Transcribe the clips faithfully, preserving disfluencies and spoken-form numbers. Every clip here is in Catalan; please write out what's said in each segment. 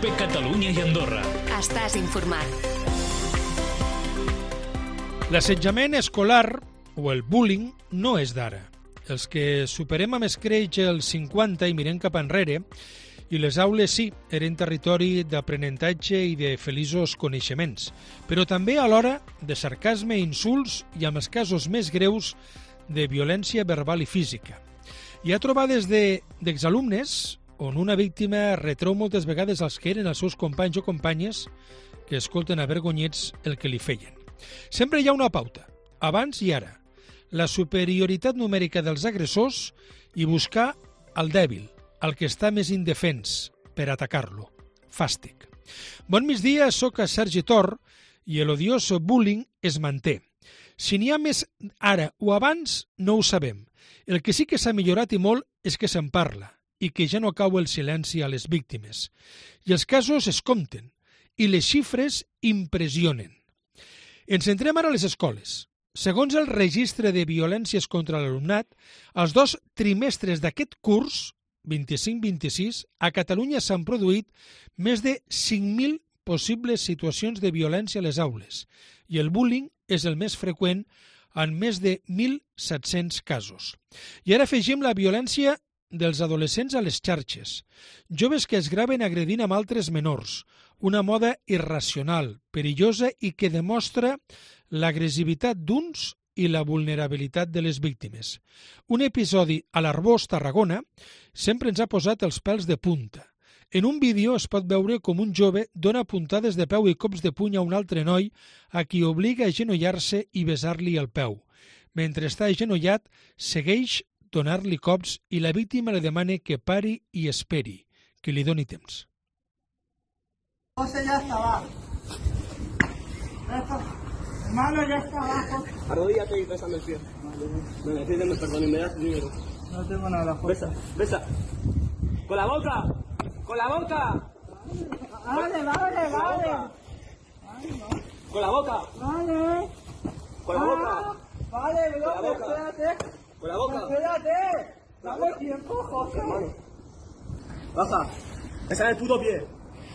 COPE Catalunya i Andorra. Estàs informat. L'assetjament escolar, o el bullying, no és d'ara. Els que superem amb escreix els cinquanta i mirem cap enrere, i les aules sí, eren territori d'aprenentatge i de feliços coneixements, però també alhora de sarcasme i insults i amb els casos més greus de violència verbal i física. Hi ha trobades de, d'exalumnes on una víctima retreu moltes vegades als que eren els seus companys o companyes que escolten avergonyits el que li feien. Sempre hi ha una pauta, abans i ara, la superioritat numèrica dels agressors i buscar el dèbil, el que està més indefens, per atacar-lo. Fàstic. Bon migdia, soc a Sergi Tor i l'odiós bullying es manté. Si n'hi ha més ara o abans, no ho sabem. El que sí que s'ha millorat i molt és que se'n parla i que ja no cau el silenci a les víctimes. I els casos es compten i les xifres impressionen. Ens centrem ara a les escoles. Segons el registre de violències contra l'alumnat, els dos trimestres d'aquest curs, vint-i-cinc vint-i-sis, a Catalunya s'han produït més de cinc mil possibles situacions de violència a les aules i el bullying és el més freqüent en més de mil set-cents casos. I ara afegim la violència dels adolescents a les xarxes. Joves que es graven agredint amb altres menors, una moda irracional, perillosa i que demostra l'agressivitat d'uns i la vulnerabilitat de les víctimes. Un episodi a l'Arbós, Tarragona, sempre ens ha posat els pèls de punta. En un vídeo es pot veure com un jove dona puntades de peu i cops de puny a un altre noi a qui obliga a agenollar-se i besar-li el peu. Mentre està agenollat, segueix donar-li cops i la víctima li demana que pari i esperi, que li doni temps. José ya está abajo. Hermano, ya está abajo. Arrodíllate y bésame el pie. Venga, pídeme perdón y me das dinero. No tengo nada, José. Besa, besa. ¡Con la boca! ¡Con la boca! Vale, vale, vale. ¡Con la boca! Vale. ¡Con la boca! Vale, Con la bro, boca. espérate. ¡Con la boca! Espérate. Dame tiempo, José. Baja. Bésame el puto pie.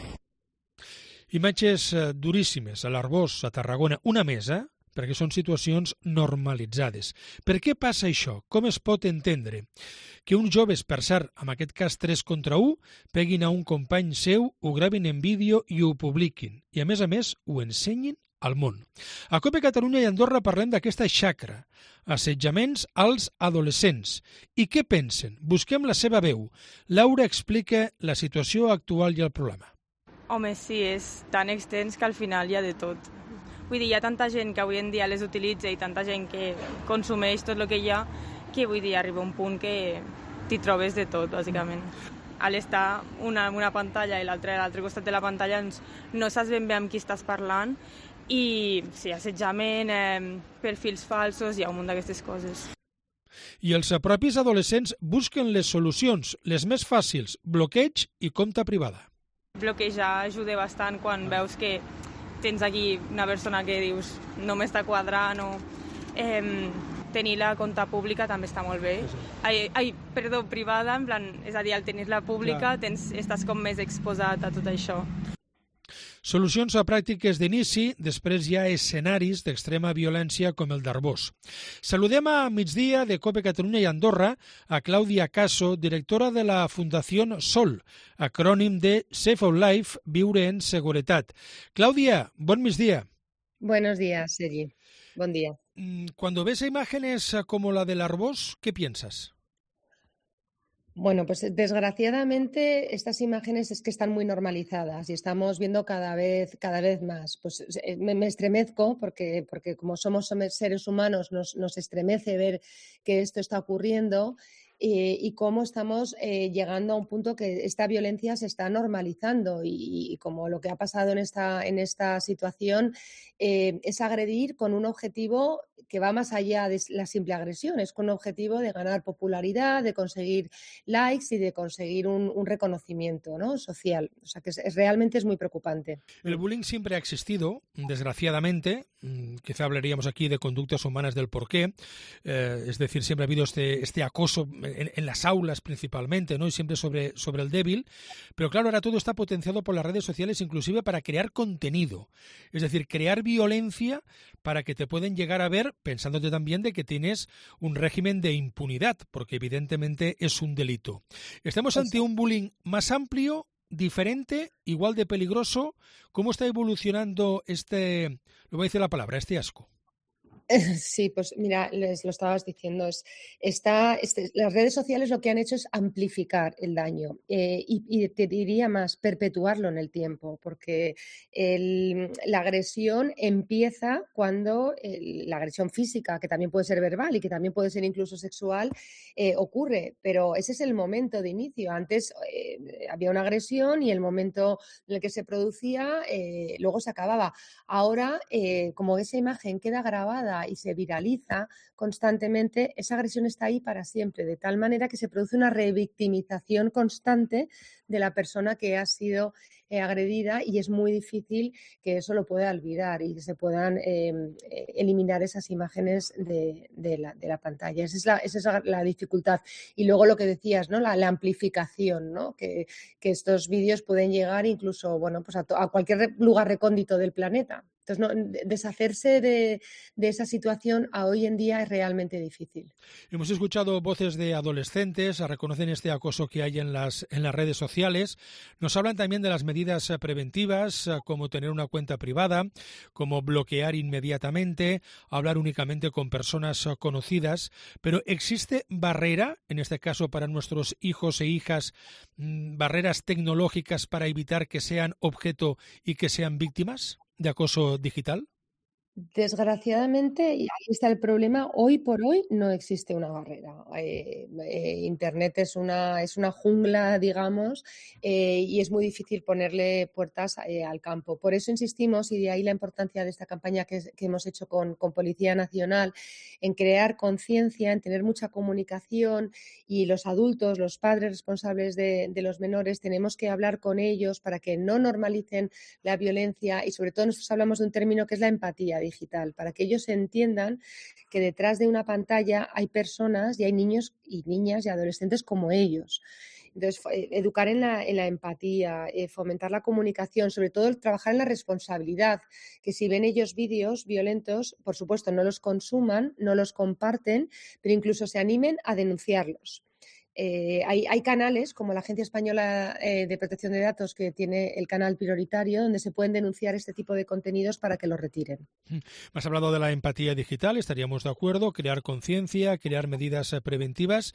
Imatges duríssimes a l'Arbós, a Tarragona, una mesa, perquè són situacions normalitzades. Per què passa això? Com es pot entendre? Que uns joves, per cert, en aquest cas tres contra u, peguin a un company seu, ho gravin en vídeo i ho publiquin. I a més a més ho ensenyin al món. A COPE Catalunya i Andorra parlem d'aquesta xacra, assetjaments als adolescents. I què pensen? Busquem la seva veu. Laura explica la situació actual i el problema. Home, sí, és tan extens que al final hi ha de tot. Vull dir, hi ha tanta gent que avui en dia les utilitza i tanta gent que consumeix tot el que hi ha, que vull dir, arriba un punt que t'hi trobes de tot, bàsicament. A l'estar una en una pantalla i l'altra a l'altre costat de la pantalla doncs, no saps ben bé amb qui estàs parlant i sí, assetjament, eh, perfils falsos, hi ha un munt d'aquestes coses. I els propis adolescents busquen les solucions, les més fàcils, bloqueig i compte privada. Bloquejar ajuda bastant quan veus que tens aquí una persona que dius no m'està quadrant o eh, tenir la compta pública també està molt bé. Ai, ai, perdó, privada, en plan, és a dir, al tenir-la pública tens, estàs com més exposat a tot això. Solucions a pràctiques d'inici, després hi ha escenaris d'extrema violència com el d'Arbós. Saludem a migdia de COPE Catalunya i Andorra a Clàudia Caso, directora de la Fundació Sol, acrònim de Safe of Life, Viure en Seguretat. Clàudia, bon migdia. Buenos días, Sergi. Buen día. Cuando ves imágenes como la del Arbós, ¿qué piensas? Bueno, pues desgraciadamente estas imágenes es que están muy normalizadas y estamos viendo cada vez, cada vez más. Pues me, me estremezco porque, porque como somos seres humanos nos, nos estremece ver que esto está ocurriendo eh, y cómo estamos eh, llegando a un punto que esta violencia se está normalizando y, y como lo que ha pasado en esta, en esta situación eh, es agredir con un objetivo que va más allá de la simple agresión, es con un objetivo de ganar popularidad, de conseguir likes y de conseguir un, un reconocimiento, ¿no?, social. O sea que es, es, realmente es muy preocupante. El bullying siempre ha existido, desgraciadamente. Quizá hablaríamos aquí de conductas humanas del porqué. Eh, es decir, siempre ha habido este, este acoso en, en las aulas principalmente, ¿no? Y siempre sobre, sobre el débil. Pero claro, ahora todo está potenciado por las redes sociales, inclusive para crear contenido. Es decir, crear violencia para que te pueden llegar a ver, pensándote también de que tienes un régimen de impunidad, porque evidentemente es un delito. Estamos ante un bullying más amplio, diferente, igual de peligroso. ¿Cómo está evolucionando este, lo voy a decir la palabra, este asco? Sí, pues mira, les lo estabas diciendo, es, está, este, las redes sociales lo que han hecho es amplificar el daño eh, y, y te diría más, perpetuarlo en el tiempo, porque el, la agresión empieza cuando el, la agresión física, que también puede ser verbal y que también puede ser incluso sexual, eh, ocurre, pero ese es el momento de inicio. Antes eh, había una agresión y el momento en el que se producía eh, luego se acababa. Ahora, eh, como esa imagen queda grabada y se viraliza constantemente, esa agresión está ahí para siempre, de tal manera que se produce una revictimización constante de la persona que ha sido eh, agredida y es muy difícil que eso lo pueda olvidar y que se puedan eh, eliminar esas imágenes de, de, la, de la pantalla. Esa es la, esa es la, la dificultad. Y luego lo que decías, ¿no? La, la amplificación, ¿no? Que, que estos vídeos pueden llegar incluso, bueno, pues a, to, a cualquier lugar recóndito del planeta. Entonces, no, deshacerse de, de esa situación a hoy en día es realmente difícil. Hemos escuchado voces de adolescentes, reconocen este acoso que hay en las, en las redes sociales. Nos hablan también de las medidas preventivas, como tener una cuenta privada, como bloquear inmediatamente, hablar únicamente con personas conocidas. Pero ¿existe barrera, en este caso para nuestros hijos e hijas, barreras tecnológicas para evitar que sean objeto y que sean víctimas de acoso digital? Desgraciadamente, y ahí está el problema, hoy por hoy no existe una barrera. Eh, eh, Internet es una, es una jungla, digamos, eh, y es muy difícil ponerle puertas eh, al campo. Por eso insistimos, y de ahí la importancia de esta campaña que, que hemos hecho con, con Policía Nacional, en crear conciencia, en tener mucha comunicación, y los adultos, los padres responsables de, de los menores, tenemos que hablar con ellos para que no normalicen la violencia y sobre todo nosotros hablamos de un término que es la empatía digital, para que ellos entiendan que detrás de una pantalla hay personas y hay niños y niñas y adolescentes como ellos. Entonces, educar en la, en la empatía, eh, fomentar la comunicación, sobre todo el trabajar en la responsabilidad, que si ven ellos vídeos violentos, por supuesto, no los consuman, no los comparten, pero incluso se animen a denunciarlos. Eh, hay, hay canales como la Agencia Española eh, de Protección de Datos, que tiene el canal prioritario, donde se pueden denunciar este tipo de contenidos para que los retiren. Has hablado de la empatía digital, estaríamos de acuerdo, crear conciencia, crear medidas preventivas.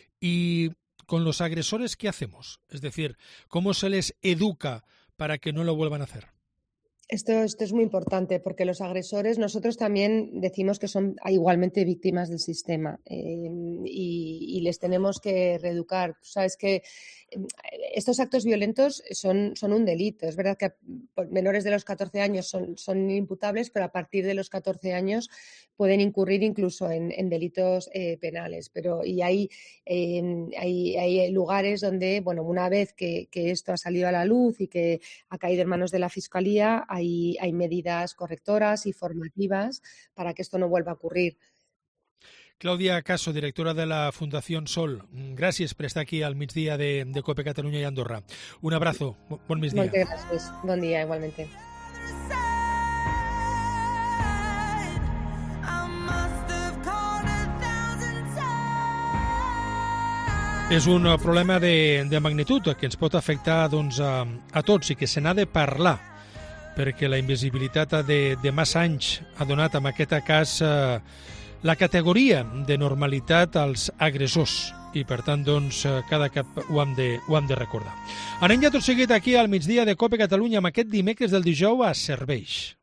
Y con los agresores, ¿qué hacemos? Es decir, ¿cómo se les educa para que no lo vuelvan a hacer? Esto, esto es muy importante porque los agresores, nosotros también decimos que son igualmente víctimas del sistema eh, y, y les tenemos que reeducar. Sabes que estos actos violentos son, son un delito. Es verdad que menores de los catorce años son, son imputables, pero a partir de los catorce años pueden incurrir incluso en, en delitos eh, penales. Pero y hay, eh, hay, hay lugares donde, bueno, una vez que, que esto ha salido a la luz y que ha caído en manos de la Fiscalía, hay, hay medidas correctoras y formativas para que esto no vuelva a ocurrir. Clàudia Caso, directora de la Fundación Sol, gràcies per estar aquí al migdia de, de COPE Catalunya i Andorra. Un abrazo, bon migdia. Moltes gràcies, bon dia, igualmente. És un problema de, de magnitud que ens pot afectar doncs, a, a tots i que se n'ha de parlar, perquè la invisibilitat de, de massa anys ha donat en aquest cas eh, la categoria de normalitat als agressors i per tant doncs cada cop ho hem de, ho hem de recordar. Anem ja tot seguit aquí al migdia de COPE Catalunya amb aquest dimecres del dijous a Serveis.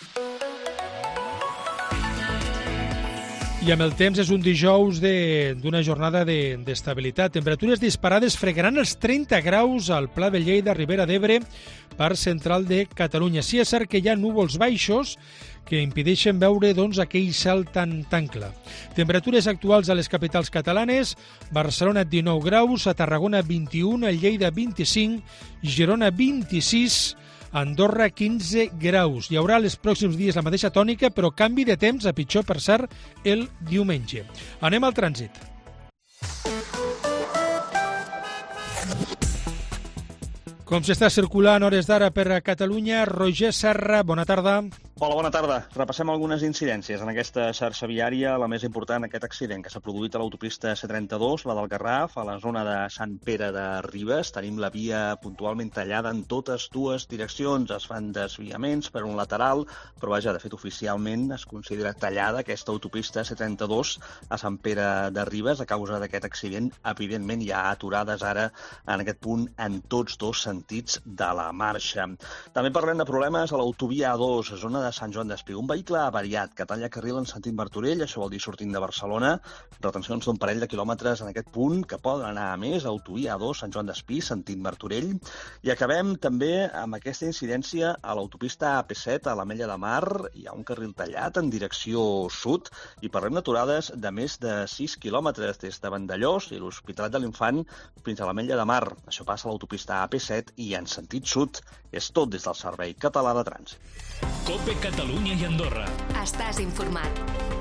I amb el temps és un dijous d'una jornada d'estabilitat. De, Temperatures disparades fregaran els trenta graus al Pla de Lleida, Ribera d'Ebre, part central de Catalunya. Sí, és cert que hi ha núvols baixos que impedeixen veure doncs, aquell cel tan, tan clar. Temperatures actuals a les capitals catalanes: Barcelona dinou graus, a Tarragona vint-i-un, a Lleida vint-i-cinc, Girona vint-i-sis, Andorra quinze graus. Hi haurà els pròxims dies la mateixa tònica, però canvi de temps a pitjor, per cert, el diumenge. Anem al trànsit. Com s'està circulant hores d'ara per a Catalunya, Roger Serra, bona tarda. Hola, bona tarda. Repassem algunes incidències en aquesta xarxa viària. La més important, aquest accident que s'ha produït a l'autopista C trenta-dos, la del Garraf, a la zona de Sant Pere de Ribes. Tenim la via puntualment tallada en totes dues direccions. Es fan desviaments per un lateral, però vaja, de fet, oficialment es considera tallada aquesta autopista C trenta-dos a Sant Pere de Ribes a causa d'aquest accident. Evidentment, hi ha aturades ara en aquest punt en tots dos sentits de la marxa. També parlem de problemes a l'autovia A dos, a zona de Sant Joan d'Espí. Un vehicle avariat que talla carril en sentit Martorell, això vol dir sortint de Barcelona, retencions d'un parell de quilòmetres en aquest punt, que poden anar a més, autovia A dos, Sant Joan d'Espí, sentit Martorell. I acabem també amb aquesta incidència a l'autopista A P set, a l'Ametlla de Mar. Hi ha un carril tallat en direcció sud i parlem d'aturades de més de sis quilòmetres des de Vandellós i l'Hospitalet de l'Infant fins a l'Ametlla de Mar. Això passa a l'autopista A P set i en sentit sud. És tot des del Servei Català de Trànsit. COPE Catalunya i Andorra. Estàs informat.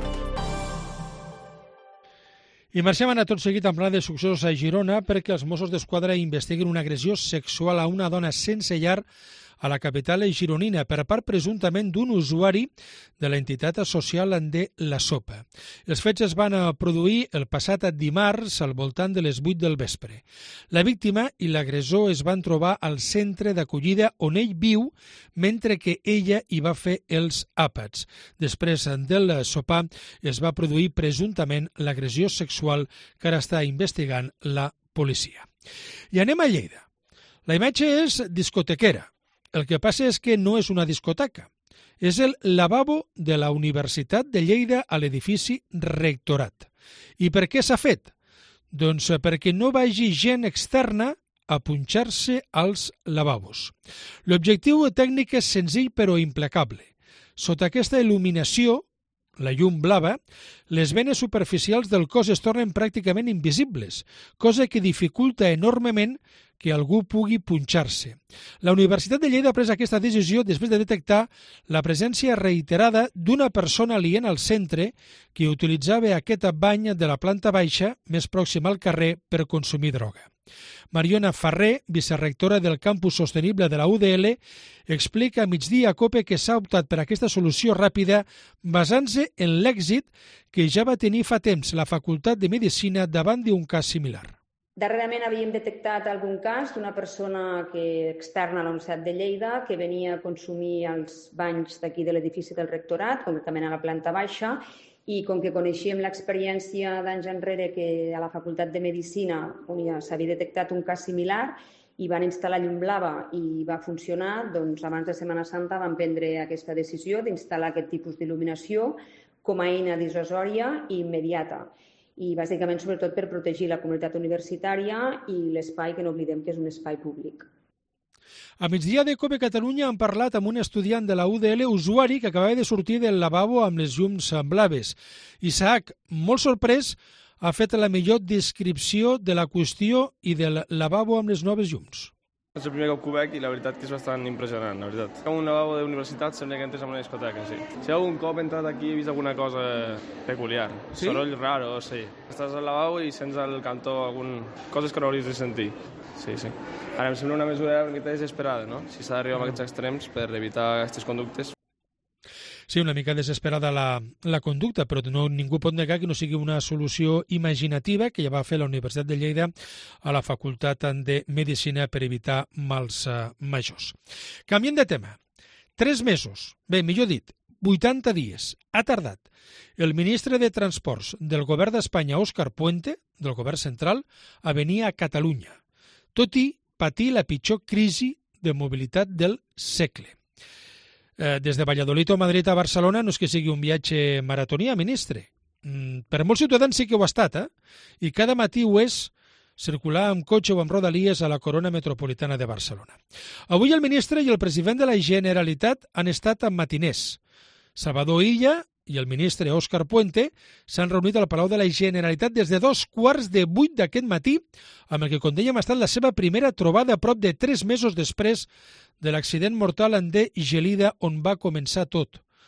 I marxem ara tot seguit amb pla de successos a Girona perquè els Mossos d'Esquadra investiguen una agressió sexual a una dona sense llar a la capital gironina per part presumptament d'un usuari de l'entitat social de La Sopa. Els fets es van produir el passat dimarts al voltant de les vuit del vespre. La víctima i l'agressor es van trobar al centre d'acollida on ell viu mentre que ella hi va fer els àpats. Després del sopar es va produir presumptament l'agressió sexual que ara està investigant la policia. I anem a Lleida. La imatge és discotequera. El que passa és que no és una discoteca. És el lavabo de la Universitat de Lleida a l'edifici Rectorat. I per què s'ha fet? Doncs perquè no vagi gent externa a punxar-se als lavabos. L'objectiu tècnic és senzill però implacable. Sota aquesta il·luminació, la llum blava, les venes superficials del cos es tornen pràcticament invisibles, cosa que dificulta enormement que algú pugui punxar-se. La Universitat de Lleida ha pres aquesta decisió després de detectar la presència reiterada d'una persona aliena al centre que utilitzava aquest bany de la planta baixa més pròxima al carrer per consumir droga. Mariona Ferrer, vicerrectora del campus sostenible de la U D L, explica a Migdia a COPE que s'ha optat per aquesta solució ràpida basant-se en l'èxit que ja va tenir fa temps la Facultat de Medicina davant d'un cas similar. Darrerament havíem detectat algun cas d'una persona que externa a la Universitat de Lleida que venia a consumir els banys d'aquí de l'edifici del Rectorat, concretament a la planta baixa, i com que coneixíem l'experiència d'anys enrere que a la Facultat de Medicina on ja s'havia detectat un cas similar i van instal·lar llum blava i va funcionar, doncs abans de Setmana Santa van prendre aquesta decisió d'instal·lar aquest tipus d'il·luminació com a eina dissuasòria i immediata. I bàsicament sobretot per protegir la comunitat universitària i l'espai, que no oblidem que és un espai públic. A migdia de COPE Catalunya han parlat amb un estudiant de la U D L, usuari, que acabava de sortir del lavabo amb les llums blaves. Isaac, molt sorprès, ha fet la millor descripció de la qüestió i del lavabo amb les noves llums. És el primer cop que ho veig i la veritat que és bastant impressionant, la veritat. Un lavabo d'universitat sembla que entres en una discoteca, sí. Si algun cop he entrat aquí he vist alguna cosa peculiar. Sí? Soroll raro, sí. Estàs al lavabo i sents al cantó algun... coses que no hauries de sentir. Sí, sí. Ara em sembla una mesura una mica desesperada, no? Si s'ha d'arribar a aquests extrems per evitar aquestes conductes. Sí, una mica desesperada la, la conducta, però no, ningú pot negar que no sigui una solució imaginativa que ja va fer la Universitat de Lleida a la Facultat de Medicina per evitar mals uh, majors. Canviem de tema. Tres mesos, bé, millor dit, vuitanta dies, ha tardat el ministre de Transports del govern d'Espanya, Òscar Puente, del govern central, a venir a Catalunya, tot i patir la pitjor crisi de mobilitat del segle. Eh, des de Valladolid o Madrid a Barcelona no és que sigui un viatge maratonià, ministre. Mm, per molts ciutadans sí que ho ha estat, eh? I cada matí ho és circular amb cotxe o amb rodalies a la corona metropolitana de Barcelona. Avui el ministre i el president de la Generalitat han estat amb matiners. Salvador Illa i el ministre Òscar Puente s'han reunit al Palau de la Generalitat des de dos quarts de vuit d'aquest matí, amb el que, com dèiem, ha estat la seva primera trobada a prop de tres mesos després de l'accident mortal en de Gelida on va començar tot,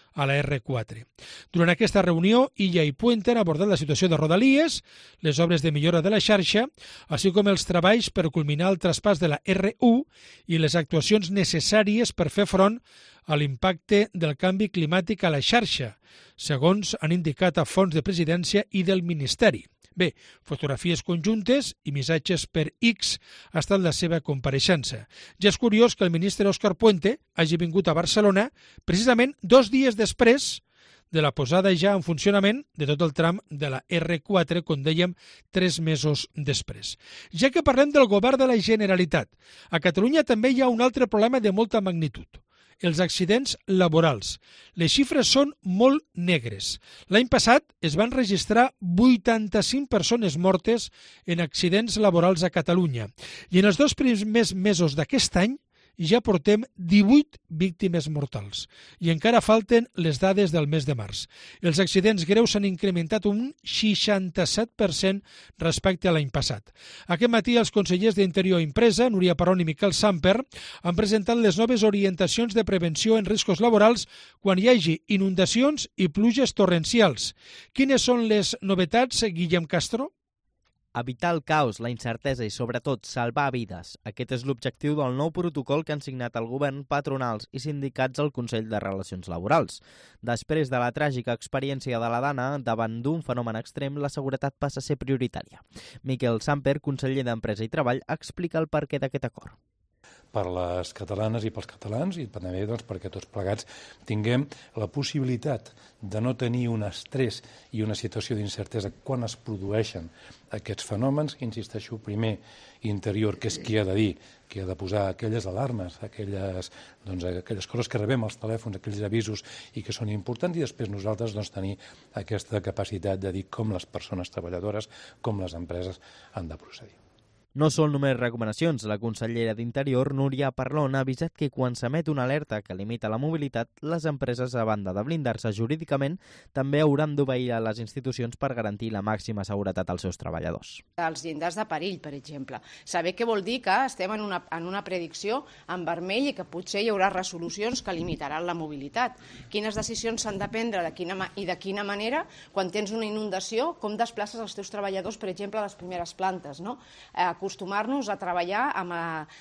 a la erre quatre. Durant aquesta reunió, Illa i Puente han abordat la situació de Rodalies, les obres de millora de la xarxa, així com els treballs per culminar el traspàs de la erre u i les actuacions necessàries per fer front a l'impacte del canvi climàtic a la xarxa, segons han indicat a fonts de presidència i del Ministeri. Bé, fotografies conjuntes i missatges per X ha estat la seva compareixença. Ja és curiós que el ministre Òscar Puente hagi vingut a Barcelona precisament dos dies després de la posada ja en funcionament de tot el tram de la erre quatre, com dèiem, tres mesos després. Ja que parlem del govern de la Generalitat, a Catalunya també hi ha un altre problema de molta magnitud: els accidents laborals. Les xifres són molt negres. L'any passat es van registrar vuitanta-cinc persones mortes en accidents laborals a Catalunya i en els dos primers mesos d'aquest any ja portem divuit víctimes mortals i encara falten les dades del mes de març. Els accidents greus s'han incrementat un seixanta-set per cent respecte a l'any passat. Aquest matí els consellers d'Interior i Empresa, Núria Parrón i Miquel Samper, han presentat les noves orientacions de prevenció en riscos laborals quan hi hagi inundacions i pluges torrencials. Quines són les novetats, Guillem Castro? Evitar el caos, la incertesa i, sobretot, salvar vides. Aquest és l'objectiu del nou protocol que han signat el govern, patronals i sindicats al Consell de Relacions Laborals. Després de la tràgica experiència de la Dana, davant d'un fenomen extrem, la seguretat passa a ser prioritària. Miquel Samper, conseller d'Empresa i Treball, explica el perquè d'aquest acord. Per les catalanes i pels catalans i també doncs, perquè tots plegats tinguem la possibilitat de no tenir un estrès i una situació d'incertesa quan es produeixen aquests fenòmens. Insisteixo, primer Interior, que és qui ha de dir, qui ha de posar aquelles alarmes, aquelles, doncs, aquelles coses que rebem als telèfons, aquells avisos i que són importants, i després nosaltres doncs, tenir aquesta capacitat de dir com les persones treballadores, com les empreses han de procedir. No són només recomanacions. La consellera d'Interior, Núria Parrón, ha avisat que quan s'emet una alerta que limita la mobilitat, les empreses, a banda de blindar-se jurídicament, també hauran d'obeir a les institucions per garantir la màxima seguretat als seus treballadors. Els llindars de perill, per exemple. Saber què vol dir que estem en una, en una predicció en vermell i que potser hi haurà resolucions que limitaran la mobilitat. Quines decisions s'han de prendre de quina, i de quina manera quan tens una inundació, com desplaces els teus treballadors, per exemple, a les primeres plantes, no? Eh, acostumar-nos a treballar amb,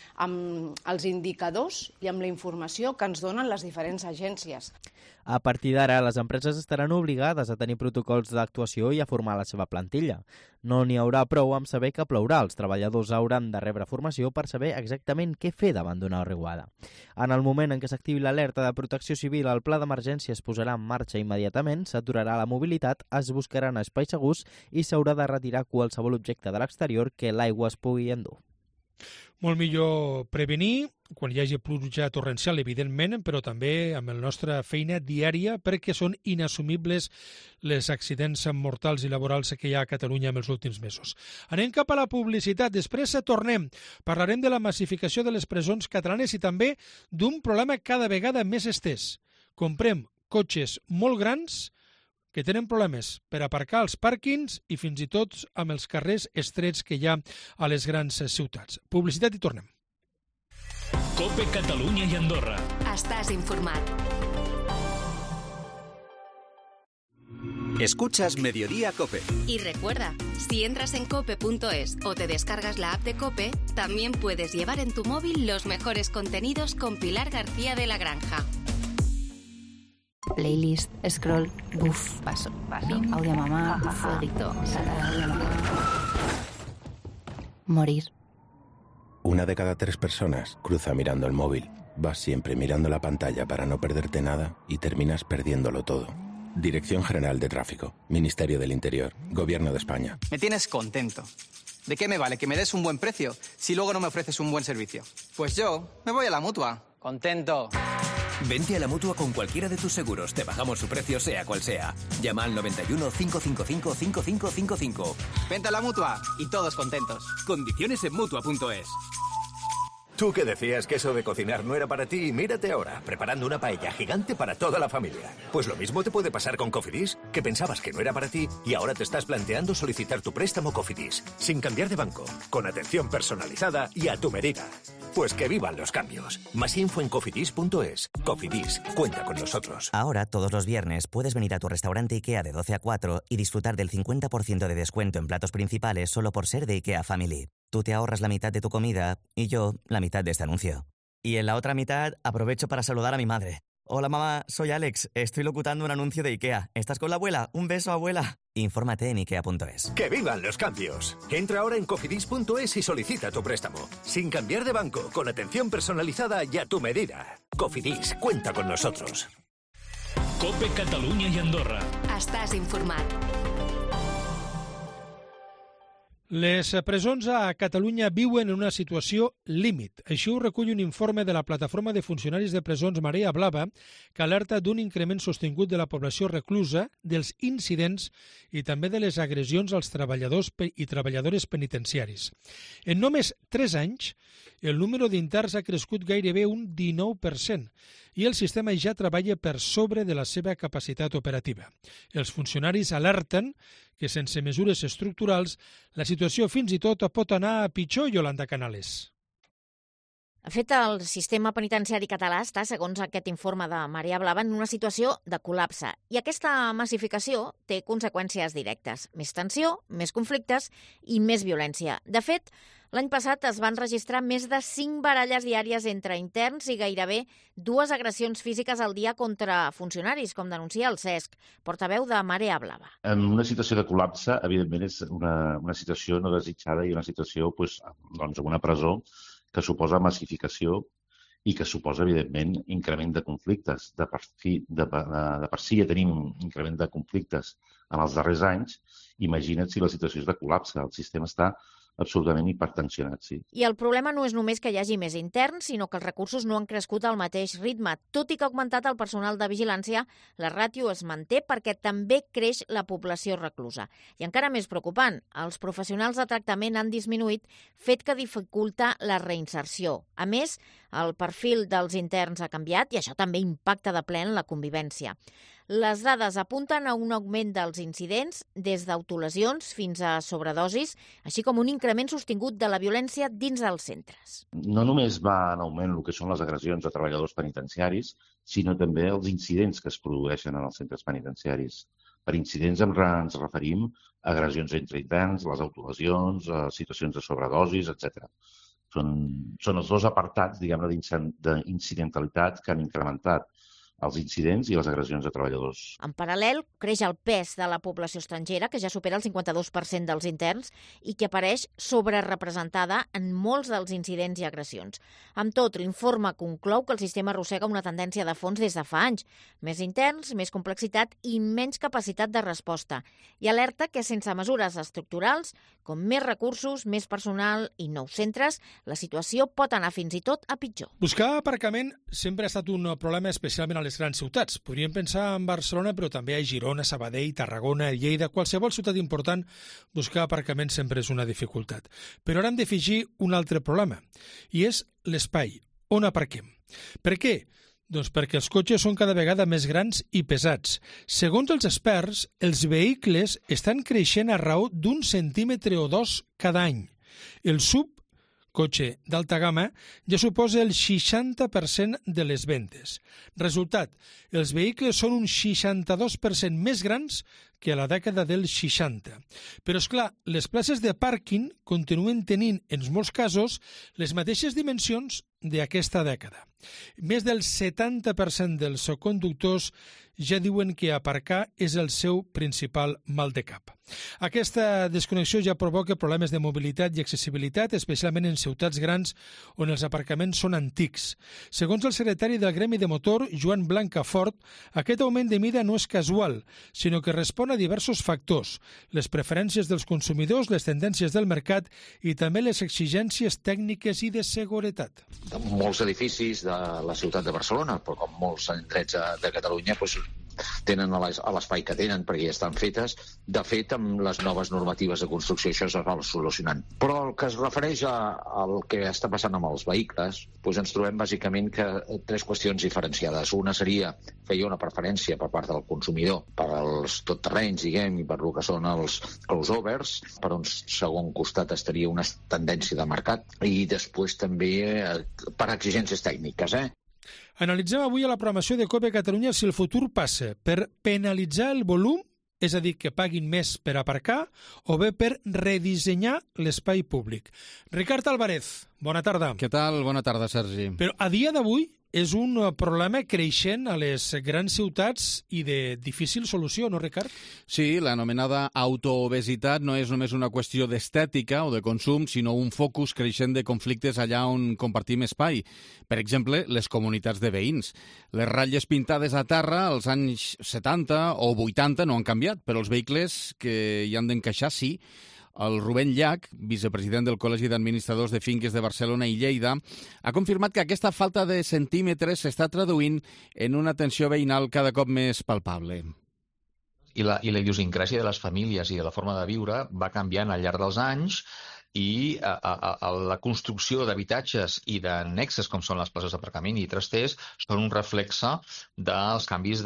amb els indicadors i amb la informació que ens donen les diferents agències. A partir d'ara, les empreses estaran obligades a tenir protocols d'actuació i a formar la seva plantilla. No n'hi haurà prou amb saber que plourà. Els treballadors hauran de rebre formació per saber exactament què fer davant d'una riuada. En el moment en què s'activi l'alerta de protecció civil, el pla d'emergència es posarà en marxa immediatament, s'aturarà la mobilitat, es buscaran espais segurs i s'haurà de retirar qualsevol objecte de l'exterior que l'aigua es pugui endur. Molt millor prevenir quan hi hagi pluja torrencial, evidentment, però també amb la nostra feina diària, perquè són inassumibles les accidents mortals i laborals que hi ha a Catalunya en els últims mesos. Anem cap a la publicitat, després tornem. Parlarem de la massificació de les presons catalanes i també d'un problema cada vegada més estès. Comprem cotxes molt grans que tenen problemes per aparcar als pàrquings i fins i tot amb els carrers estrets que hi ha a les grans ciutats. Publicitat i tornem. COPE Catalunya i Andorra. Estàs informat. Escuchas Mediodía COPE. Y recuerda, si entras en cope punto es o te descargas la app de COPE, también puedes llevar en tu móvil los mejores contenidos con Pilar García de la Granja. Playlist, scroll, buf, paso, paso, audio mamá, fueguito, morir. Una de cada tres personas cruza mirando el móvil. Vas siempre mirando la pantalla para no perderte nada y terminas perdiéndolo todo. Dirección General de Tráfico, Ministerio del Interior, Gobierno de España. Me tienes contento. ¿De qué me vale que me des un buen precio si luego no me ofreces un buen servicio? Pues yo me voy a la Mutua. Contento. Vente a la Mutua con cualquiera de tus seguros. Te bajamos su precio sea cual sea. Llama al noventa y uno, cinco cinco cinco, cinco cinco cinco cinco. Vente a la Mutua y todos contentos. Condiciones en Mutua punto es. Tú que decías que eso de cocinar no era para ti, mírate ahora, preparando una paella gigante para toda la familia. Pues lo mismo te puede pasar con Cofidis, que pensabas que no era para ti y ahora te estás planteando solicitar tu préstamo Cofidis, sin cambiar de banco, con atención personalizada y a tu medida. Pues que vivan los cambios. Más info en cofidis punto es. Cofidis, cuenta con nosotros. Ahora, todos los viernes, puedes venir a tu restaurante IKEA de doce a cuatro y disfrutar del cincuenta por ciento de descuento en platos principales solo por ser de IKEA Family. Tú te ahorras la mitad de tu comida y yo la mitad de este anuncio. Y en la otra mitad, aprovecho para saludar a mi madre. Hola mamá, soy Alex. Estoy locutando un anuncio de IKEA. ¿Estás con la abuela? Un beso, abuela. Infórmate en ikea punto es. ¡Que vivan los cambios! Entra ahora en cofidis punto es y solicita tu préstamo. Sin cambiar de banco, con atención personalizada y a tu medida. Cofidis, cuenta con nosotros. Cope Catalunya i Andorra. Estàs informat. Les presons a Catalunya viuen en una situació límit. Així ho recull un informe de la Plataforma de Funcionaris de Presons Marea Blava, que alerta d'un increment sostingut de la població reclusa, dels incidents i també de les agressions als treballadors i treballadores penitenciaris. En només tres anys, el número d'interns ha crescut gairebé un dinou per cent i el sistema ja treballa per sobre de la seva capacitat operativa. Els funcionaris alerten que sense mesures estructurals la situació fins i tot pot anar a pitjor, Yolanda Canales. De fet, el sistema penitenciari català està, segons aquest informe de Marea Blava, en una situació de col·lapse. I aquesta massificació té conseqüències directes. Més tensió, més conflictes i més violència. De fet, l'any passat es van registrar més de cinc baralles diàries entre interns i gairebé dues agressions físiques al dia contra funcionaris, com denuncia el Cesc, portaveu de Marea Blava. En una situació de col·lapse, evidentment, és una, una situació no desitjada i una situació doncs, doncs, en una presó que suposa massificació i que suposa, evidentment, increment de conflictes. De per, fi, de, de, de per si ja tenim un increment de conflictes en els darrers anys, imagina't si la situació és de col·lapse. El sistema està absolutament hipertensionat, sí. I el problema no és només que hi hagi més interns, sinó que els recursos no han crescut al mateix ritme. Tot i que ha augmentat el personal de vigilància, la ràtio es manté perquè també creix la població reclusa. I encara més preocupant, els professionals de tractament han disminuït, fet que dificulta la reinserció. A més, el perfil dels interns ha canviat i això també impacta de ple en la convivència. Les dades apunten a un augment dels incidents, des d'autolesions fins a sobredosis, així com un increment sostingut de la violència dins dels centres. No només va en augment el que són les agressions a treballadors penitenciaris, sinó també els incidents que es produeixen en els centres penitenciaris. Per incidents ens referim a agressions entre interns, les autolesions, situacions de sobredosis, etcètera. Són, són els dos apartats, diguem-ne, d'incidentalitat que han incrementat els incidents i les agressions de treballadors. En paral·lel, creix el pes de la població estrangera, que ja supera el cinquanta-dos per cent dels interns i que apareix sobrerepresentada en molts dels incidents i agressions. Amb tot, l'informe conclou que el sistema arrossega una tendència de fons des de fa anys. Més interns, més complexitat i menys capacitat de resposta. I alerta que sense mesures estructurals, com més recursos, més personal i nous centres, la situació pot anar fins i tot a pitjor. Buscar aparcament sempre ha estat un problema especialment a les grans ciutats. Podríem pensar en Barcelona, però també a Girona, Sabadell, Tarragona, Lleida, qualsevol ciutat important, buscar aparcament sempre és una dificultat. Però ara hem d'afegir un altre problema, i és l'espai. On aparquem? Per què? Doncs perquè els cotxes són cada vegada més grans i pesats. Segons els experts, els vehicles estan creixent a raó d'un centímetre o dos cada any. El sub cotxe d'alta gamma ja suposa el seixanta per cent de les vendes. Resultat, els vehicles són un seixanta-dos per cent més grans que a la dècada dels seixanta. Però, esclar, les places de pàrquing continuen tenint, en molts casos, les mateixes dimensions d'aquesta dècada. Més del setanta per cent dels conductors ja diuen que aparcar és el seu principal mal de cap. Aquesta desconnexió ja provoca problemes de mobilitat i accessibilitat, especialment en ciutats grans on els aparcaments són antics. Segons el secretari del Gremi de Motor, Joan Blancafort, aquest augment de mida no és casual, sinó que respon a diversos factors, les preferències dels consumidors, les tendències del mercat i també les exigències tècniques i de seguretat. Molts edificis de la ciutat de Barcelona, però com molts indrets de Catalunya, doncs, tenen a l'espai que tenen perquè ja estan fetes. De fet, amb les noves normatives de construcció això es va solucionant. Però el que es refereix a, al que està passant amb els vehicles, doncs ens trobem bàsicament que tres qüestions diferenciades. Una seria, feia una preferència per part del consumidor per als totterrenys, diguem, i per el que són els crossovers. Per un segon costat estaria una tendència de mercat i després també eh, per exigències tècniques, eh? Analitzem avui a la programació de COPE Catalunya si el futur passa per penalitzar el volum, és a dir, que paguin més per aparcar, o bé per redissenyar l'espai públic. Ricard Álvarez, bona tarda. Què tal? Bona tarda, Sergi. Però a dia d'avui és un problema creixent a les grans ciutats i de difícil solució, no, Ricard? Sí, l'anomenada autoobesitat no és només una qüestió d'estètica o de consum, sinó un focus creixent de conflictes allà on compartim espai. Per exemple, les comunitats de veïns. Les ratlles pintades a terra als anys setanta o vuitanta no han canviat, però els vehicles que hi han d'encaixar sí. El Rubén Llach, vicepresident del Col·legi d'Administradors de Finques de Barcelona i Lleida, ha confirmat que aquesta falta de centímetres s'està traduint en una tensió veïnal cada cop més palpable. I la, i la idiosincràsia de les famílies i de la forma de viure va canviant al llarg dels anys i a, a, a la construcció d'habitatges i d'annexes com són les places d'aparcament i trasters són un reflexe dels canvis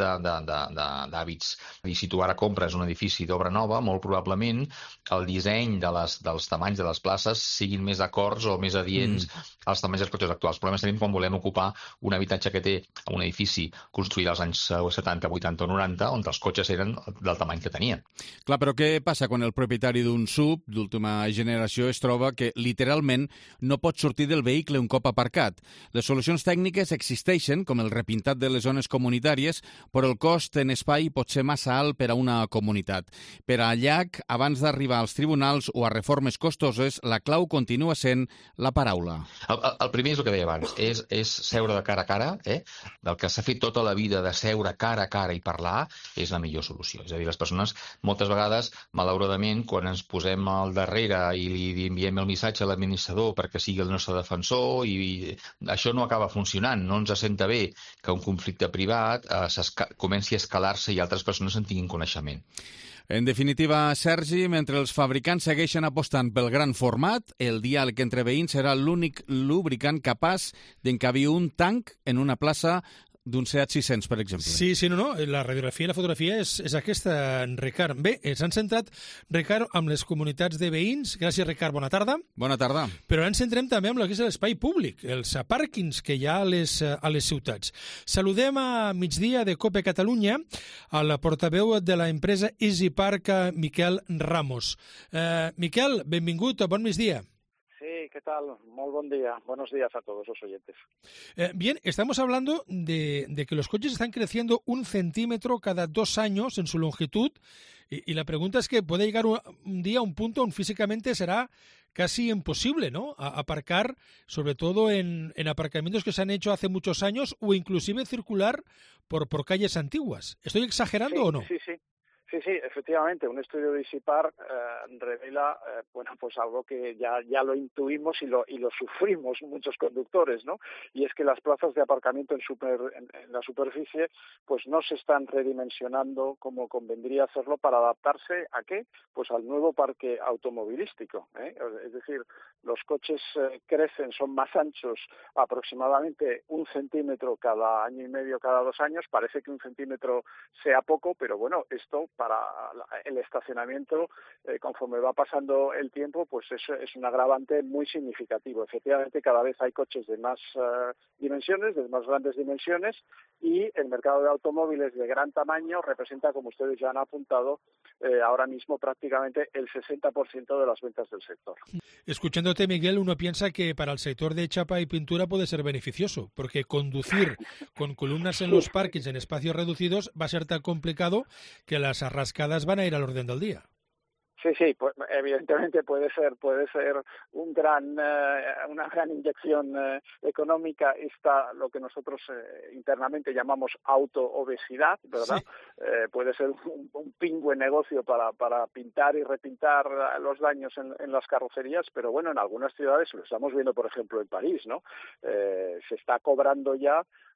d'hàbits. I si tu ara compres un edifici d'obra nova, molt probablement el disseny de les, dels tamanys de les places siguin més acords o més adients mm. als tamanys dels cotxes actuals. El problema és també quan volem ocupar un habitatge que té un edifici construït als anys setanta, vuitanta o noranta, on els cotxes eren del tamany que tenien. Clar, però què passa quan el propietari d'un sub d'última generació es troba que literalment no pot sortir del vehicle un cop aparcat? Les solucions tècniques existeixen, com el repintat de les zones comunitàries, però el cost en espai pot ser massa alt per a una comunitat. Per a Llach, abans d'arribar als tribunals o a reformes costoses, la clau continua sent la paraula. El, el, el primer és el que deia abans, és, és seure de cara a cara, eh? Del que s'ha fet tota la vida de seure cara a cara i parlar és la millor solució. És a dir, les persones moltes vegades, malauradament, quan ens posem al darrere i li enviem el missatge a l'administrador perquè sigui el nostre defensor i, i això no acaba funcionant. No ens assenta bé que un conflicte privat eh, comenci a escalar-se i altres persones en tinguin coneixement. En definitiva, Sergi, mentre els fabricants segueixen apostant pel gran format, el diàleg entre veïns serà l'únic lubricant capaç d'encabir un tanc en una plaça d'un Seat sis-cents, per exemple. Sí, sí, no, no, la radiografia i la fotografia és, és aquesta, Ricard. Bé, ens han centrat, Ricard, amb les comunitats de veïns. Gràcies, Ricard, bona tarda. Bona tarda. Però ens centrem també amb el que és l'espai públic, els pàrquings que hi ha a les, a les ciutats. Saludem a migdia de COPE Catalunya al portaveu de l'empresa Easy Park, Miquel Ramos. Eh, Miquel, benvingut, bon migdia. Sí, ¿qué tal? Muy buen día. Buenos días a todos los oyentes. Eh, bien, estamos hablando de, de que los coches están creciendo un centímetro cada dos años en su longitud y, y la pregunta es que puede llegar un, un día a un punto donde físicamente será casi imposible, ¿no? A, aparcar, sobre todo en, en aparcamientos que se han hecho hace muchos años o inclusive circular por, por calles antiguas. ¿Estoy exagerando sí, o no? Sí, sí. Sí, sí, efectivamente, un estudio de Easy Park eh, revela, eh, bueno, pues algo que ya ya lo intuimos y lo y lo sufrimos muchos conductores, ¿no? Y es que las plazas de aparcamiento en, super, en, en la superficie, pues no se están redimensionando como convendría hacerlo para adaptarse ¿a qué? Pues al nuevo parque automovilístico, ¿eh? Es decir, los coches eh, crecen, son más anchos, aproximadamente un centímetro cada año y medio, cada dos años. Parece que un centímetro sea poco, pero bueno, esto para el estacionamiento, eh, conforme va pasando el tiempo, pues eso es un agravante muy significativo. Efectivamente, cada vez hay coches de más uh, dimensiones, de más grandes dimensiones, y el mercado de automóviles de gran tamaño representa, como ustedes ya han apuntado, eh, ahora mismo prácticamente el sesenta por ciento de las ventas del sector. Escuchándote, Miguel, uno piensa que para el sector de chapa y pintura puede ser beneficioso, porque conducir con columnas en los parkings en espacios reducidos va a ser tan complicado que las rascadas van a ir al orden del día. Sí, sí, pues, evidentemente puede ser, puede ser un gran, eh, una gran inyección eh, económica esta, lo que nosotros eh, internamente llamamos autoobesidad, ¿verdad? Sí. Eh, puede ser un, un pingüe negocio para, para pintar y repintar los daños en, en las carrocerías, pero bueno, en algunas ciudades, lo estamos viendo por ejemplo en París, ¿no? Eh, se está cobrando ya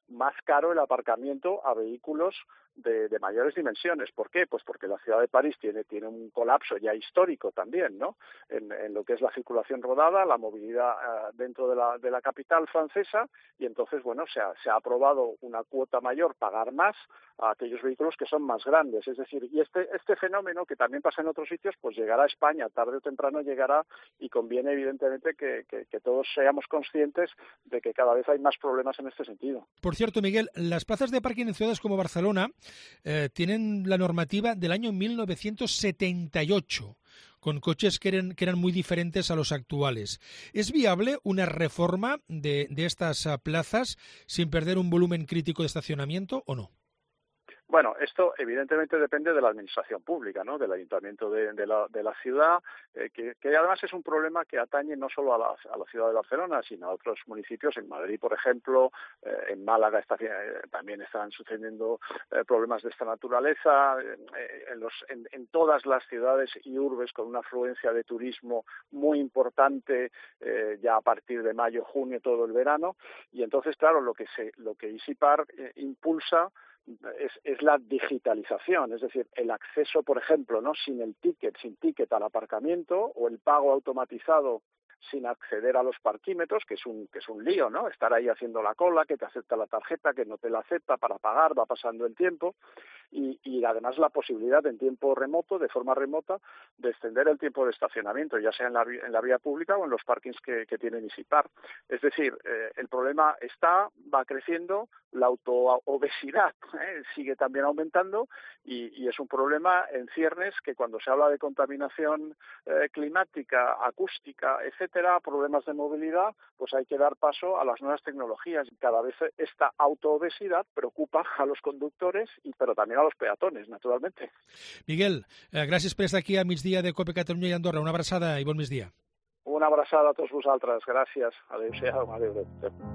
más caro el aparcamiento a vehículos de, de mayores dimensiones. ¿Por qué? Pues porque la ciudad de París tiene, tiene un colapso ya histórico también, ¿no? En, en lo que es la circulación rodada, la movilidad uh, dentro de la, de la capital francesa, y entonces, bueno, se ha, se ha aprobado una cuota mayor, pagar más a aquellos vehículos que son más grandes. Es decir, y este, este fenómeno, que también pasa en otros sitios, pues llegará a España, tarde o temprano llegará, y conviene evidentemente que, que, que todos seamos conscientes de que cada vez hay más problemas en este sentido. Por cierto, Miguel, las plazas de parking en ciudades como Barcelona eh, tienen la normativa del año mil novecientos setenta y ocho, con coches que eran, que eran muy diferentes a los actuales. ¿Es viable una reforma de, de estas plazas sin perder un volumen crítico de estacionamiento o no? Bueno, esto evidentemente depende de la administración pública, ¿no? Del ayuntamiento de, de, la, de la ciudad, eh, que, que además es un problema que atañe no solo a la, a la ciudad de Barcelona, sino a otros municipios. En Madrid, por ejemplo, eh, en Málaga está, eh, también están sucediendo eh, problemas de esta naturaleza. Eh, en, los, en, en todas las ciudades y urbes con una afluencia de turismo muy importante, eh, ya a partir de mayo, junio, todo el verano. Y entonces, claro, lo que, se, lo que EasyPark eh, impulsa Es, es la digitalización, es decir, el acceso, por ejemplo, no sin el ticket, sin ticket al aparcamiento, o el pago automatizado sin acceder a los parquímetros, que es un que es un lío, ¿no? Estar ahí haciendo la cola, que te acepta la tarjeta, que no te la acepta para pagar, va pasando el tiempo, y, y además la posibilidad en tiempo remoto, de forma remota, de extender el tiempo de estacionamiento, ya sea en la, en la vía pública o en los parkings que, que tienen EasyPark. Es decir, eh, el problema está, va creciendo, la autoobesidad ¿eh? sigue también aumentando, y, y es un problema en ciernes que cuando se habla de contaminación eh, climática, acústica, etcétera, problemas de movilidad, pues hay que dar paso a las nuevas tecnologías. Cada vez esta autoobesidad preocupa a los conductores, y pero también a los peatones, naturalmente. Miguel, eh, gràcies per estar aquí a migdia de COPE Catalunya i Andorra. Una abraçada i bon migdia. Una abraçada a tots vosaltres. Gràcies. Adéu-siau. Adéu. Adéu.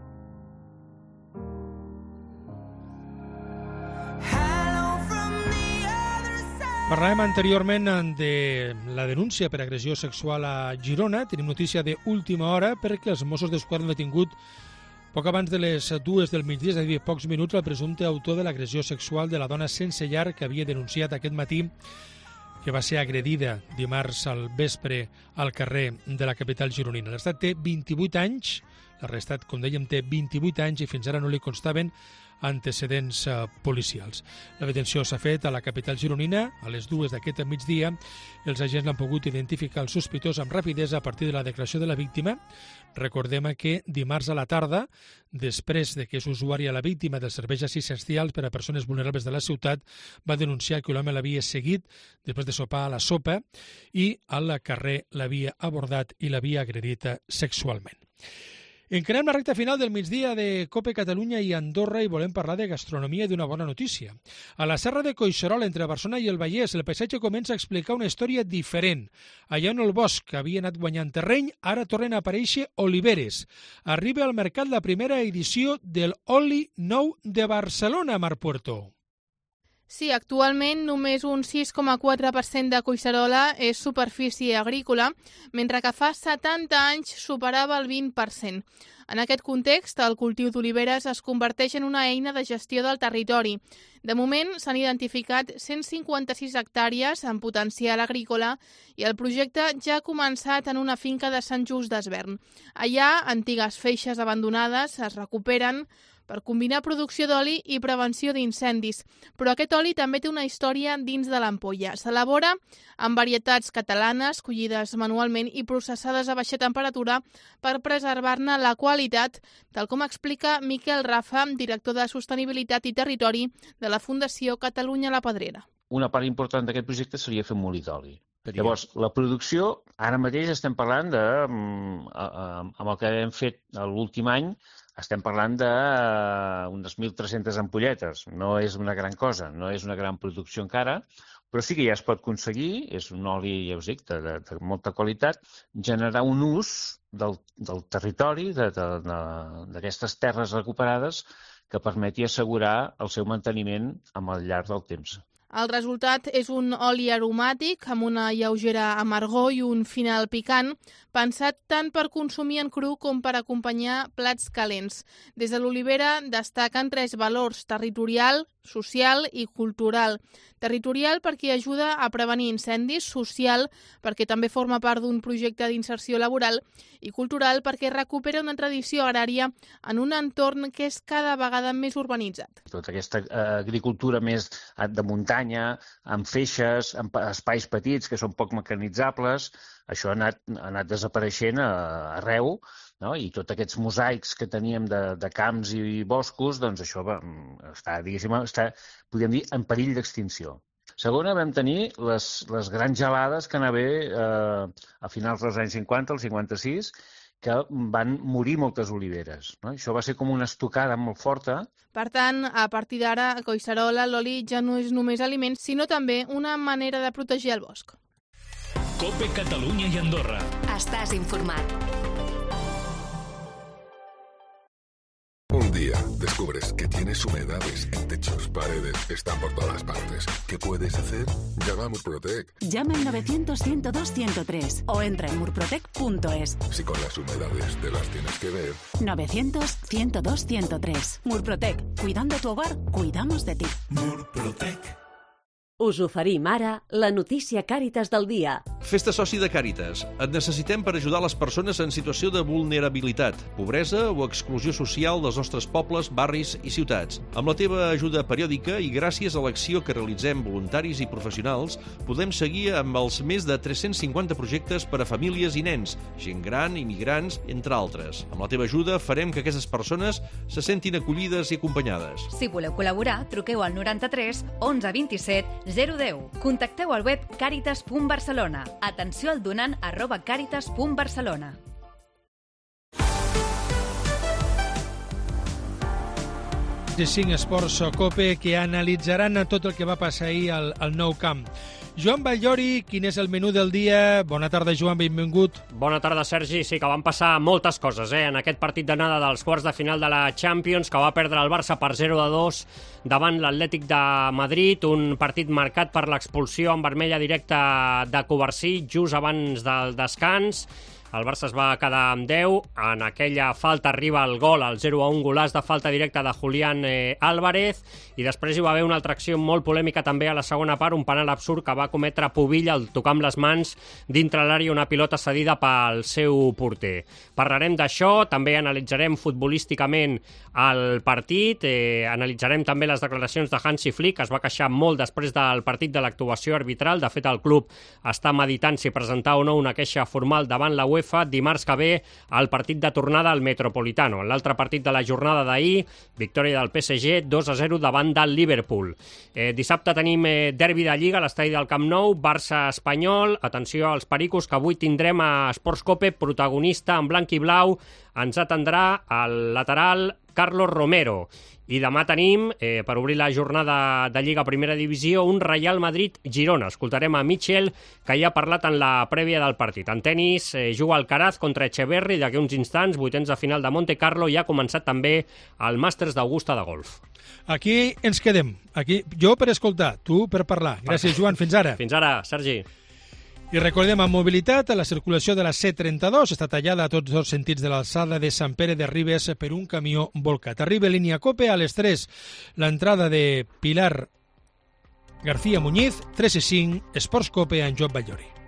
Parlàvem anteriorment de la denúncia per agressió sexual a Girona. Tenim notícia d'última hora perquè els Mossos d'Esquadra han detingut poc abans de les dues del migdia, és a dir, pocs minuts, el presumpte autor de l'agressió sexual de la dona sense llar que havia denunciat aquest matí que va ser agredida dimarts al vespre al carrer de la capital gironina. L'estat té vint-i-vuit anys, l'arrestat, com dèiem, té vint-i-vuit anys i fins ara no li constaven antecedents uh, policials. La detenció s'ha fet a la capital gironina a les dues d'aquest migdia. Els agents l'han pogut identificar el sospitós amb rapidesa a partir de la declaració de la víctima. Recordem que dimarts a la tarda, després de que és usuària la víctima dels serveis assistencials per a persones vulnerables de la ciutat, va denunciar que l'home l'havia seguit després de sopar a la sopa i al carrer l'havia abordat i l'havia agredit sexualment. Encarem la recta final del migdia de COPE Catalunya i Andorra i volem parlar de gastronomia i d'una bona notícia. A la serra de Collserola, entre Barcelona i el Vallès, el paisatge comença a explicar una història diferent. Allà on el bosc havia anat guanyant terreny, ara tornen a aparèixer oliveres. Arriba al mercat la primera edició del Oli Nou de Barcelona, Mar Puerto. Sí, actualment només un sis coma quatre per cent de Collserola és superfície agrícola, mentre que fa setanta anys superava el vint per cent. En aquest context, el cultiu d'oliveres es converteix en una eina de gestió del territori. De moment, s'han identificat cent cinquanta-sis hectàrees en potencial agrícola i el projecte ja ha començat en una finca de Sant Just d'Esvern. Allà, antigues feixes abandonades es recuperen per combinar producció d'oli i prevenció d'incendis. Però aquest oli també té una història dins de l'ampolla. S'elabora amb varietats catalanes, collides manualment i processades a baixa temperatura per preservar-ne la qualitat, tal com explica Miquel Rafa, director de Sostenibilitat i Territori de la Fundació Catalunya La Pedrera. Una part important d'aquest projecte seria fer molí d'oli. Llavors, la producció, ara mateix estem parlant de, amb el que hem fet l'últim any, estem parlant d'unes mil tres-centes ampolletes. No és una gran cosa, no és una gran producció encara, però sí que ja es pot aconseguir, és un oli, ja us dic, de, de, de molta qualitat, generar un ús del, del territori, d'aquestes terres recuperades, que permeti assegurar el seu manteniment amb el llarg del temps. El resultat és un oli aromàtic amb una lleugera amargor i un final picant, pensat tant per consumir en cru com per acompanyar plats calents. Des de l'olivera destaquen tres valors: territorial, social i cultural. Territorial perquè ajuda a prevenir incendis, social perquè també forma part d'un projecte d'inserció laboral i cultural perquè recupera una tradició agrària en un entorn que és cada vegada més urbanitzat. Tota aquesta agricultura més de muntanya, amb feixes, amb espais petits que són poc mecanitzables, això ha anat, ha anat desapareixent arreu, no? I tots aquests mosaics que teníem de, de camps i boscos, doncs això va, està, diguéssim, està, podríem dir, en perill d'extinció. Segona, vam tenir les, les grans gelades que anava eh, a finals dels anys cinquanta, el cinquanta-sis, que van morir moltes oliveres, no? Això va ser com una estocada molt forta. Per tant, a partir d'ara, a Collserola, l'oli ja no és només aliment, sinó també una manera de protegir el bosc. COPE Catalunya i Andorra. Estàs informat. Un día descubres que tienes humedades en techos, paredes, están por todas partes. ¿Qué puedes hacer? Llama a Murprotec. Llama al novecientos, ciento dos, ciento tres o entra en murprotec punto es. Si con las humedades te las tienes que ver. novecientos, ciento dos, ciento tres. Murprotec. Cuidando tu hogar, cuidamos de ti. Murprotec. Us oferim ara la notícia Càritas del dia. Fes-te soci de Càritas. Et necessitem per ajudar les persones en situació de vulnerabilitat, pobresa o exclusió social dels nostres pobles, barris i ciutats. Amb la teva ajuda periòdica i gràcies a l'acció que realitzem voluntaris i professionals, podem seguir amb els més de tres-cents cinquanta projectes per a famílies i nens, gent gran, immigrants, entre altres. Amb la teva ajuda farem que aquestes persones se sentin acollides i acompanyades. Si voleu col·laborar, truqueu al noranta-tres onze vint-i-set zero deu. Contacteu al web càritas punt barcelona. Atenció al donant arroba càritas punt barcelona. De cinc Esports COPE que analitzaran tot el que va passar ahir al, al Nou Camp. Joan Batllori, quin és el menú del dia? Bona tarda, Joan, benvingut. Bona tarda, Sergi. Sí que van passar moltes coses eh? en aquest partit d'anada dels quarts de final de la Champions, que va perdre el Barça per zero a dos davant l'Atlètic de Madrid, un partit marcat per l'expulsió en vermella directa de Covarsí just abans del descans. El Barça es va quedar amb deu. En aquella falta arriba el gol, el zero a un golàs de falta directa de Julián eh, Álvarez. I després hi va haver una altra acció molt polèmica també a la segona part, un penal absurd que va cometre Pubill al tocar amb les mans dintre l'àrea una pilota cedida pel seu porter. Parlarem d'això, també analitzarem futbolísticament el partit, eh, analitzarem també les declaracions de Hansi Flick, que es va queixar molt després del partit de l'actuació arbitral. De fet, el club està meditant si presentar o no una queixa formal davant la UEFA dimarts que ve al partit de tornada al Metropolitano. En l'altre partit de la jornada d'ahir, victòria del P S G dos a zero davant del Liverpool. Eh, dissabte tenim eh, derbi de Lliga a l'estadi del Camp Nou, Barça-Espanyol. Atenció als pericos, que avui tindrem a Esports COPE, protagonista en blanc i blau. Ens atendrà el lateral Carlos Romero. I demà tenim, eh, per obrir la jornada de Lliga Primera Divisió, un Real Madrid-Girona. Escoltarem a Michel, que ja ha parlat en la prèvia del partit. En tenis, eh, juga Alcaraz contra Echeverry d'aquí uns instants, vuitens de final de Monte Carlo, i ha començat també el Màsters d'Augusta de golf. Aquí ens quedem. Aquí, jo per escoltar, tu per parlar. Gràcies, Joan. Fins ara. Fins ara, Sergi. I recordem, amb mobilitat, la circulació de la C trenta-dos està tallada a tots dos sentits de l'alçada de Sant Pere de Ribes per un camió volcat. Arriba línia COPE a les tres. L'entrada de Pilar García Muñiz, tres i cinc, Esports COPE en Joan Batllori.